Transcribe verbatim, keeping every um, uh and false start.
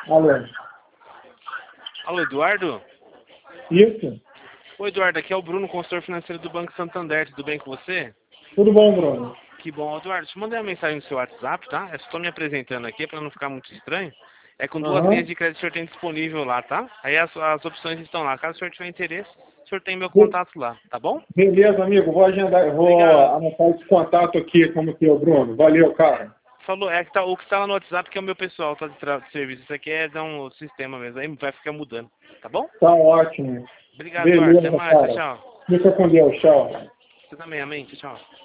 Alô. Alô, Eduardo? Isso? Oi, Eduardo, aqui é o Bruno, consultor financeiro do Banco Santander. Tudo bem com você? Tudo bom, Bruno? Que bom. Eduardo, te mandei uma mensagem no seu WhatsApp, tá? Eu só tô me apresentando aqui para não ficar muito estranho. É com duas linhas Aham. de crédito que o senhor tem disponível lá, tá? Aí as, as opções estão lá. Caso o senhor tiver interesse, o senhor tem meu Be- contato lá, tá bom? Beleza, amigo. Vou agendar, eu vou Obrigado. anotar esse contato aqui como que é o Bruno. Valeu, cara. Falou, é que tá, o que tá lá no WhatsApp que é o meu pessoal, tá de, tra- de serviço. Isso aqui é dar um sistema mesmo, aí vai ficar mudando, tá bom? Tá ótimo. Obrigado, Eduardo. Até Beleza, mais. Tchau, cara. tchau. Fica com Deus. Tchau. Você também, amém. Tchau, tchau.